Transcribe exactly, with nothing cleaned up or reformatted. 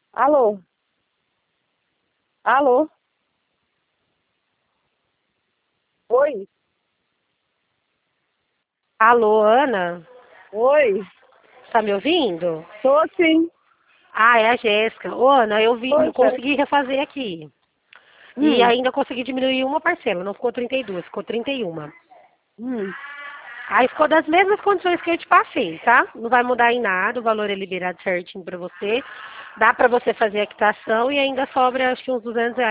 Alô? Alô? Oi? Alô, Ana? Oi? Tá me ouvindo? Tô sim. Ah, é a Jéssica. Ô, Ana, eu vi, Oi, eu Jéssica. consegui refazer aqui. E Hum, ainda consegui diminuir uma parcela, não ficou trinta e duas, ficou trinta e uma. hum. Aí ficou das mesmas condições que eu te passei, tá? Não vai mudar em nada, o valor é liberado certinho pra você. Dá pra você fazer a quitação e ainda sobra acho que uns duzentos reais